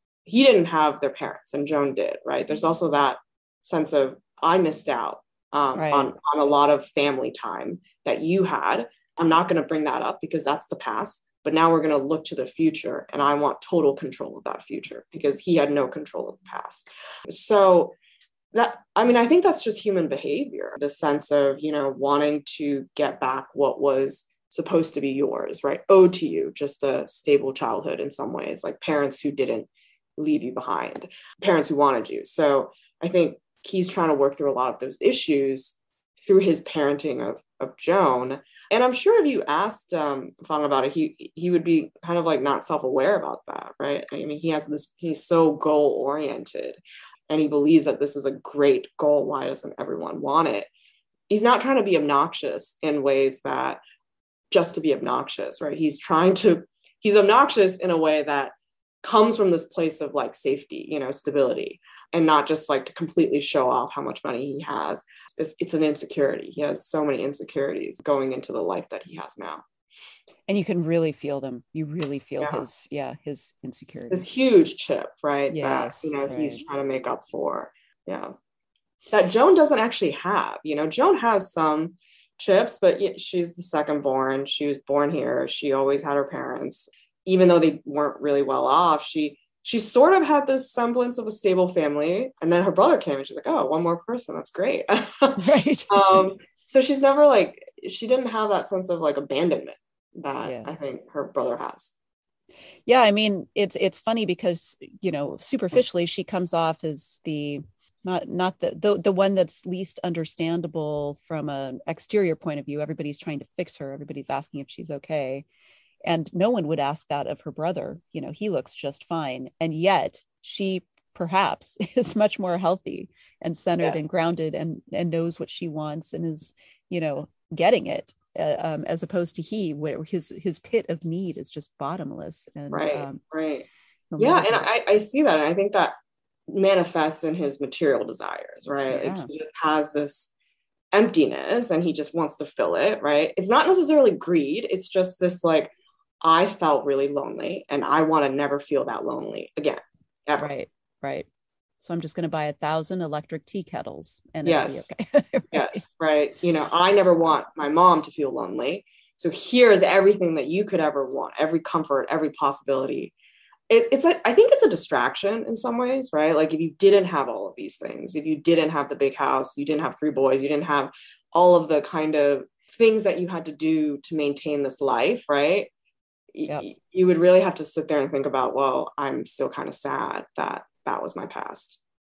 have their parents, and Joan did, right? There's also that sense of, I missed out Right. on a lot of family time that you had. I'm not going to bring that up because that's the past, but now we're going to look to the future, and I want total control of that future, because he had no control of the past. So I think that's just human behavior, the sense of, wanting to get back what was supposed to be yours, right? Owed to you, just a stable childhood in some ways, like parents who didn't leave you behind, parents who wanted you. So I think he's trying to work through a lot of those issues through his parenting of Joan. And I'm sure if you asked Fong about it, he would be kind of like not self-aware about that, right? I mean, he's so goal-oriented, and he believes that this is a great goal. Why doesn't everyone want it? He's not trying to be obnoxious in ways that just to be obnoxious, right? He's obnoxious in a way that comes from this place of like safety, stability, and not just like to completely show off how much money he has. It's an insecurity. He has so many insecurities going into the life that he has now. And you can really feel them. You really feel his insecurity. This huge chip, right? Yes, that, right. He's trying to make up for. Yeah. That Joan doesn't actually have. Joan has some chips, but she's the second born. She was born here. She always had her parents. Even though they weren't really well off, she sort of had this semblance of a stable family. And then her brother came, and she's like, oh, one more person. That's great. Right. So she's never she didn't have that sense of like abandonment that I think her brother has. Yeah. I mean, it's funny because, superficially she comes off as the, not the one that's least understandable from an exterior point of view. Everybody's trying to fix her. Everybody's asking if she's okay. And no one would ask that of her brother. He looks just fine. And yet she perhaps is much more healthy and centered and grounded, and knows what she wants, and is, getting it, as opposed to where his pit of need is just bottomless. And right. Yeah. And I see that. And I think that manifests in his material desires, right? Yeah. Like he just has this emptiness and he just wants to fill it, right? It's not necessarily greed. It's just this like, I felt really lonely, and I want to never feel that lonely again, ever. Right. So I'm just going to buy 1,000 electric tea kettles, and yes, it'll be okay. Right. Yes, right. I never want my mom to feel lonely. So here's everything that you could ever want, every comfort, every possibility. I think it's a distraction in some ways, right? Like if you didn't have all of these things, if you didn't have the big house, you didn't have 3 boys, you didn't have all of the kind of things that you had to do to maintain this life, right? Yep. You would really have to sit there and think about, well, I'm still kind of sad that was my past.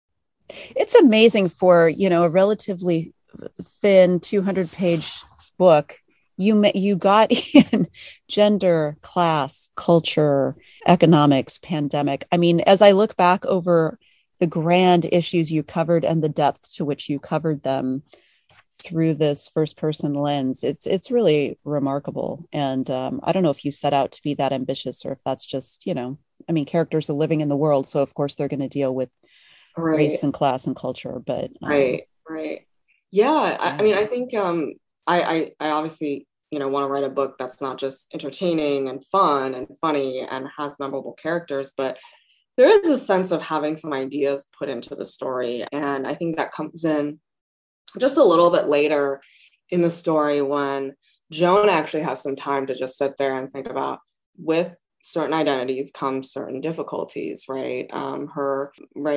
It's amazing for, a relatively thin 200-page book. You got in gender, class, culture, economics, pandemic. I mean, as I look back over the grand issues you covered and the depth to which you covered them through this first person lens, it's really remarkable. And I don't know if you set out to be that ambitious, or if that's just, characters are living in the world, so of course they're going to deal with race and class and culture. But right. Yeah. I think I obviously want to write a book that's not just entertaining and fun and funny and has memorable characters, but there is a sense of having some ideas put into the story. And I think that comes in just a little bit later in the story, when Joan actually has some time to just sit there and think about, with certain identities come certain difficulties, right?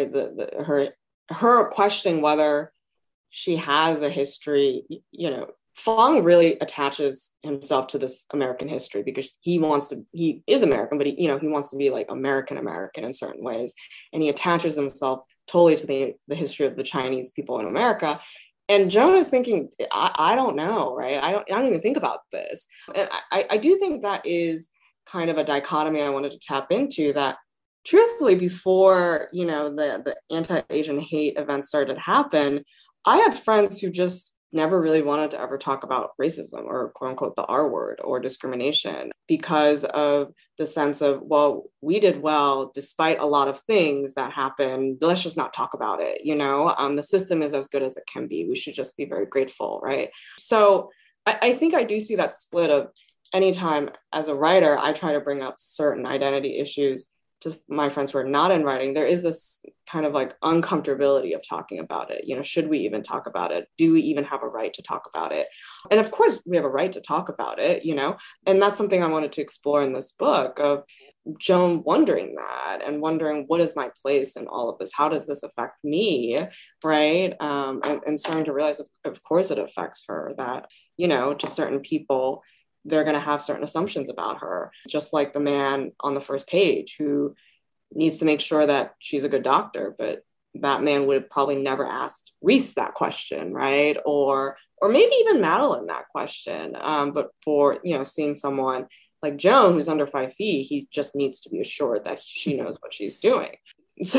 Her questioning whether she has a history, Fong really attaches himself to this American history because he is American, but he wants to be like American in certain ways. And he attaches himself totally to the history of the Chinese people in America. And Joan is thinking, I don't know, right? I don't even think about this. And I do think that is kind of a dichotomy I wanted to tap into, that truthfully, before, the anti-Asian hate events started to happen, I had friends who just never really wanted to ever talk about racism or quote unquote the R word or discrimination because of the sense of, well, we did well despite a lot of things that happened. Let's just not talk about it. The system is as good as it can be. We should just be very grateful, right? So I think I do see that split of anytime as a writer, I try to bring up certain identity issues to my friends who are not in writing, there is this kind of like uncomfortability of talking about it. Should we even talk about it? Do we even have a right to talk about it? And of course, we have a right to talk about it, and that's something I wanted to explore in this book, of Joan wondering that and wondering, what is my place in all of this? How does this affect me? Right. And starting to realize, of course, it affects her, that, to certain people, they're going to have certain assumptions about her, just like the man on the first page who needs to make sure that she's a good doctor. But that man would have probably never asked Reese that question, right? Or maybe even Madeline that question. But for, seeing someone like Joan, who's under 5 feet, he just needs to be assured that she knows what she's doing. So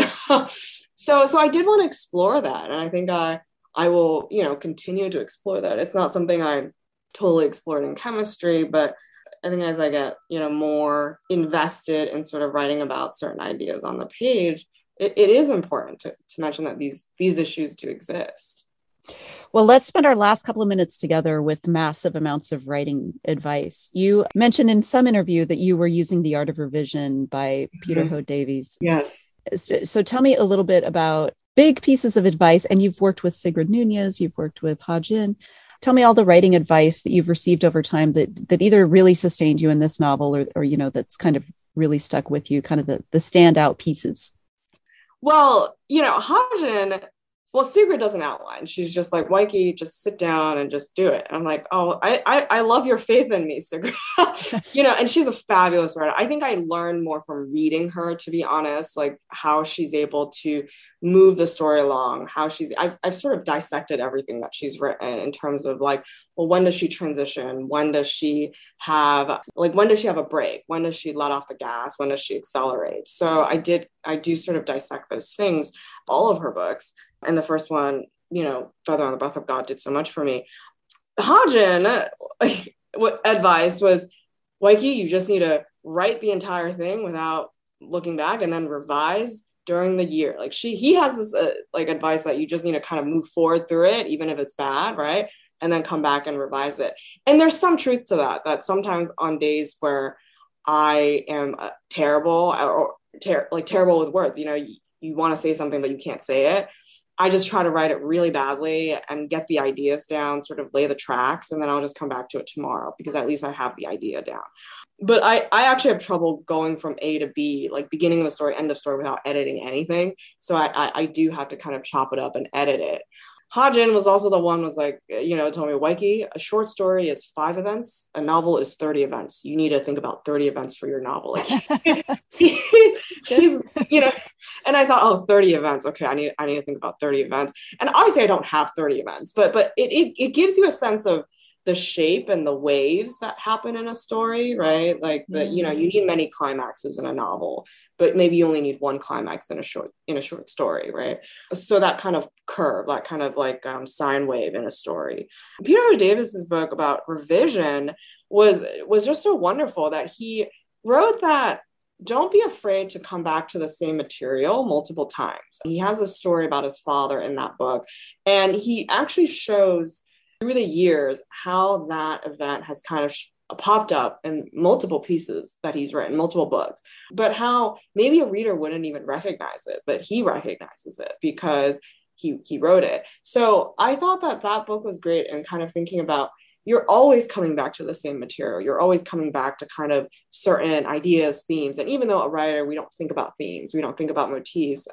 I did want to explore that. And I think I will, continue to explore that. It's not something I totally explored in chemistry, but I think as I get, more invested in sort of writing about certain ideas on the page, it is important to mention that these issues do exist. Well, let's spend our last couple of minutes together with massive amounts of writing advice. You mentioned in some interview that you were using The Art of Revision by Peter Ho Davies. Yes. So tell me a little bit about big pieces of advice. And you've worked with Sigrid Nunez, you've worked with Ha Jin. Tell me all the writing advice that you've received over time that either really sustained you in this novel or that's kind of really stuck with you, kind of the standout pieces. Well, Ha Jin, Sigrid doesn't outline. She's just like, Waiki, just sit down and just do it. And I'm like, oh, I love your faith in me, Sigrid. And she's a fabulous writer. I think I learned more from reading her, to be honest, like how she's able to move the story along, I've sort of dissected everything that she's written in terms of like, well, when does she transition? When does she have a break? When does she let off the gas? When does she accelerate? So I do sort of dissect those things, all of her books. And the first one, Feather on the Breath of God did so much for me. Ha Jin, what advice was, Waiki, you just need to write the entire thing without looking back and then revise during the year. Like he has this advice that you just need to kind of move forward through it, even if it's bad, right? And then come back and revise it. And there's some truth to that sometimes on days where I am terrible or terrible with words, you want to say something, but you can't say it. I just try to write it really badly and get the ideas down, sort of lay the tracks, and then I'll just come back to it tomorrow because at least I have the idea down. But I actually have trouble going from A to B, like beginning of a story, end of story, without editing anything. So I do have to kind of chop it up and edit it. Ha Jin was also the one was like, told me, Waiki, a short story is 5 events, a novel is 30 events. You need to think about 30 events for your novel. Like, he's, and I thought, 30 events. Okay, I need to think about 30 events. And obviously I don't have 30 events, but it gives you a sense of the shape and the waves that happen in a story, right? Like you need many climaxes in a novel, but maybe you only need one climax in a short story, right? So that kind of curve, that kind of like sine wave in a story. Peter O. Davis's book about revision was just so wonderful that he wrote that don't be afraid to come back to the same material multiple times. He has a story about his father in that book, and he actually shows through the years how that event has kind of popped up in multiple pieces that he's written, multiple books, but how maybe a reader wouldn't even recognize it, but he recognizes it because he wrote it. So I thought that book was great, and kind of thinking about, you're always coming back to the same material. You're always coming back to kind of certain ideas, themes. And even though a writer, we don't think about themes, we don't think about motifs,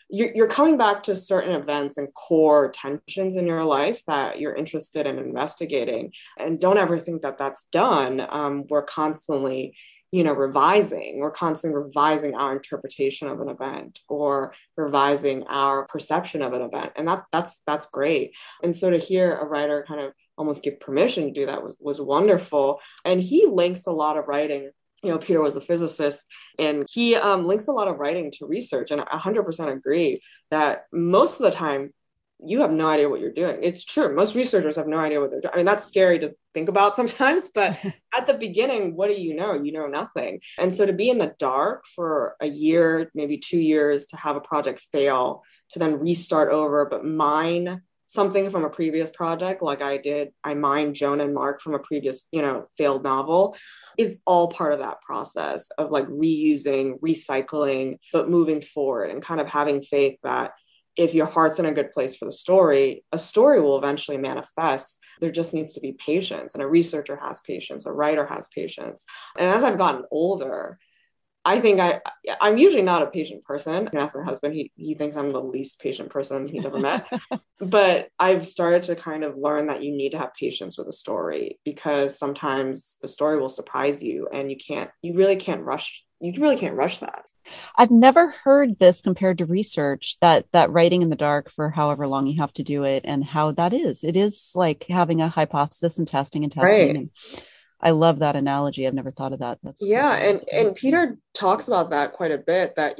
you're coming back to certain events and core tensions in your life that you're interested in investigating. And don't ever think that that's done. We're constantly, revising. We're constantly revising our interpretation of an event or revising our perception of an event. And that's great. And so to hear a writer kind of almost give permission to do that was wonderful. And he links a lot of writing. Peter was a physicist, and he links a lot of writing to research. And I 100% agree that most of the time, you have no idea what you're doing. It's true. Most researchers have no idea what they're doing. I mean, that's scary to think about sometimes, but at the beginning, what do you know? You know nothing. And so to be in the dark for a year, maybe 2 years, to have a project fail, to then restart over, but mine something from a previous project, like I did, I mined Joan and Mark from a previous, failed novel, is all part of that process of like reusing, recycling, but moving forward and kind of having faith that if your heart's in a good place for the story, a story will eventually manifest. There just needs to be patience, and a researcher has patience, a writer has patience. And as I've gotten older, I think I'm usually not a patient person. I can ask my husband, he thinks I'm the least patient person he's ever met. But I've started to kind of learn that you need to have patience with a story, because sometimes the story will surprise you and you really can't rush that. I've never heard this compared to research, that writing in the dark for however long you have to do it, and how that is. It is like having a hypothesis and testing. Right. And I love that analogy. I've never thought of that. That's and Peter talks about that quite a bit, that,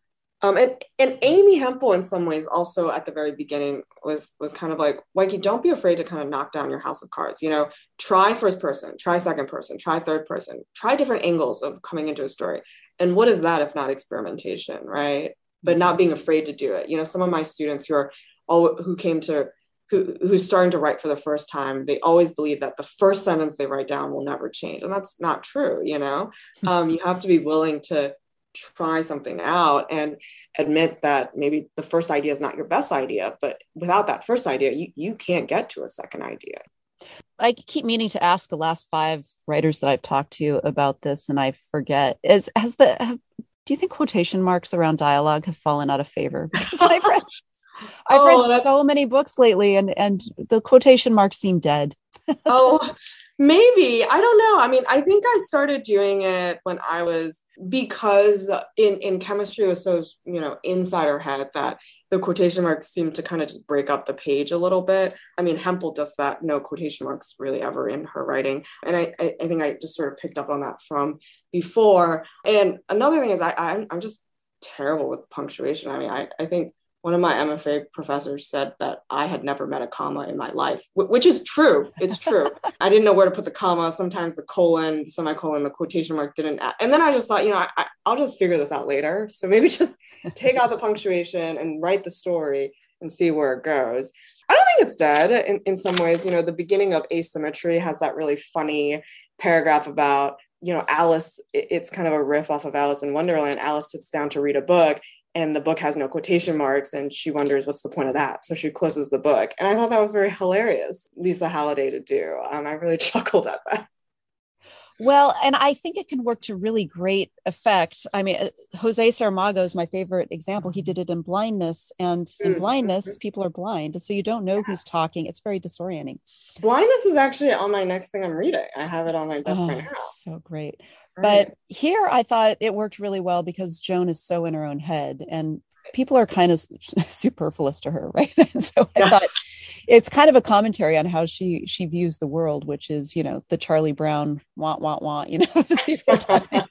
and Amy Hempel in some ways also at the very beginning was kind of like, Mikey, don't be afraid to kind of knock down your house of cards. Try first person, try second person, try third person, try different angles of coming into a story. And what is that if not experimentation, right? But not being afraid to do it. Some of my students who's starting to write for the first time, they always believe that the first sentence they write down will never change. And that's not true. You have to be willing to try something out and admit that maybe the first idea is not your best idea, but without that first idea, you can't get to a second idea. I keep meaning to ask the last 5 writers that I've talked to about this, and I forget. Do you think quotation marks around dialogue have fallen out of favor? Because I've read so many books lately, and the quotation marks seem dead. Oh, maybe. I don't know. I mean, I think I started doing it because in chemistry it was so, inside our head that the quotation marks seem to kind of just break up the page a little bit. I mean, Hempel does that, no quotation marks really ever in her writing. And I think I just sort of picked up on that from before. And another thing is I'm just terrible with punctuation. I mean, I think one of my MFA professors said that I had never met a comma in my life, which is true. It's true. I didn't know where to put the comma. Sometimes the colon, the semicolon, the quotation mark didn't add. And then I just thought, I'll just figure this out later. So maybe just take out the punctuation and write the story and see where it goes. I don't think it's dead in some ways. The beginning of Asymmetry has that really funny paragraph about, Alice. It's kind of a riff off of Alice in Wonderland. Alice sits down to read a book, and the book has no quotation marks, and she wonders what's the point of that. So she closes the book. And I thought that was very hilarious, Lisa Halliday to do. I really chuckled at that. Well, and I think it can work to really great effect. I mean, Jose Saramago is my favorite example. He did it in Blindness, and in Blindness, people are blind. So you don't know who's talking. It's very disorienting. Blindness is actually on my next thing I'm reading. I have it on my desk right now. So great. Right. But here I thought it worked really well because Joan is so in her own head, and people are kind of superfluous to her, right? And so I thought it's kind of a commentary on how she views the world, which is, the Charlie Brown want, people talking.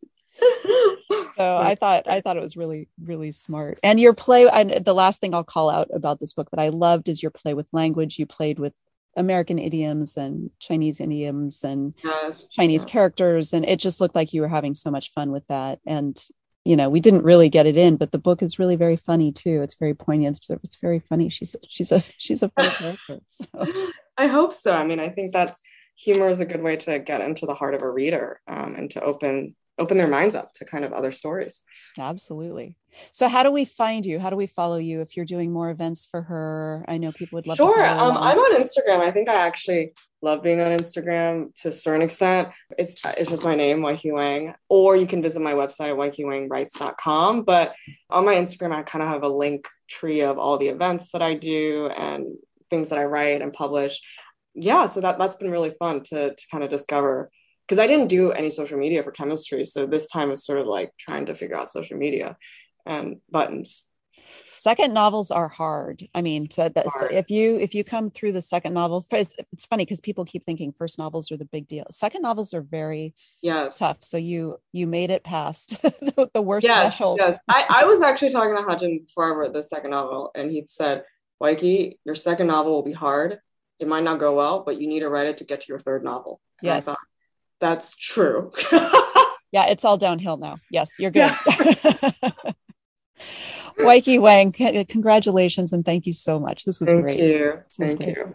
So I thought it was really, really smart. And your play, and the last thing I'll call out about this book that I loved is your play with language. You played with American idioms and Chinese idioms and Chinese characters. And it just looked like you were having so much fun with that. And, we didn't really get it in, but the book is really very funny too. It's very poignant. It's very funny. She's a funny character. So. I hope so. I mean, I think humor is a good way to get into the heart of a reader, and to open open their minds up to kind of other stories. Absolutely. So how do we find you? How do we follow you if you're doing more events for her? I know people would love to Sure. follow along. I'm on Instagram. I think I actually love being on Instagram to a certain extent. It's just my name, Weike Wang, or you can visit my website, weikewangwrites.com. But on my Instagram, I kind of have a link tree of all the events that I do and things that I write and publish. Yeah, so that's been really fun to kind of discover, because I didn't do any social media for chemistry. So this time is sort of like trying to figure out social media and buttons. Second novels are hard. I mean, if you come through the second novel, it's funny because people keep thinking first novels are the big deal. Second novels are very tough. So you made it past the worst threshold. Yes. I was actually talking to Hajin before I wrote the second novel, and he said, Weike, your second novel will be hard. It might not go well, but you need to write it to get to your third novel. And yes. I thought, that's true. Yeah, it's all downhill now. Yes, you're good. Yeah. Weike Wang, congratulations and thank you so much. This was great. Thank you.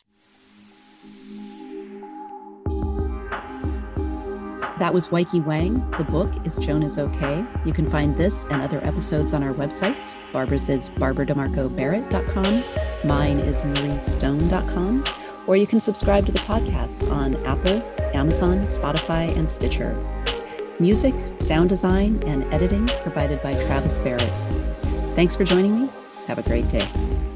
That was Weike Wang. The book is Joan is Okay. You can find this and other episodes on our websites. Barbara's is barbarademarcobarrett.com. Mine is mariestone.com. Or you can subscribe to the podcast on Apple, Amazon, Spotify, and Stitcher. Music, sound design, and editing provided by Travis Barrett. Thanks for joining me. Have a great day.